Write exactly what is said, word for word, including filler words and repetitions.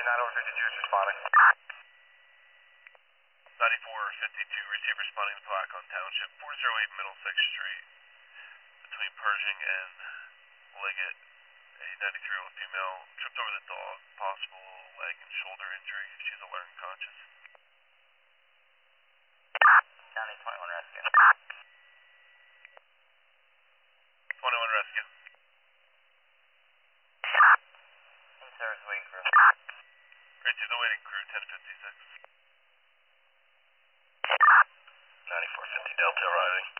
nine over fifty-two is responding. ninety-four fifty-two, receive responding to plaque on Township, four oh eight Middlesex Street, between Pershing and Liggett. A ninety-three-year-old female tripped over the dog, possible leg and shoulder injury. She's alert and conscious. County twenty-one rescue. twenty-one rescue. In-service waiting crew. Receive the waiting crew, ten fifty-six. ninety-four fifty Delta arriving.